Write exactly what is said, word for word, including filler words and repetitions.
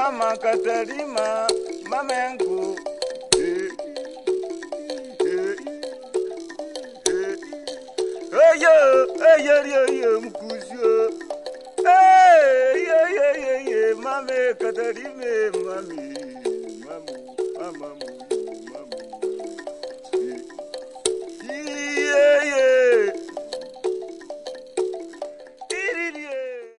Mama Katarina, mama yangu. Hey, hey, hey. Hey, yo, hey, yo, yo, yo, mkusho. Hey, yo, yo, yo, yo, mama Katarina, mami, mami, mama, mami.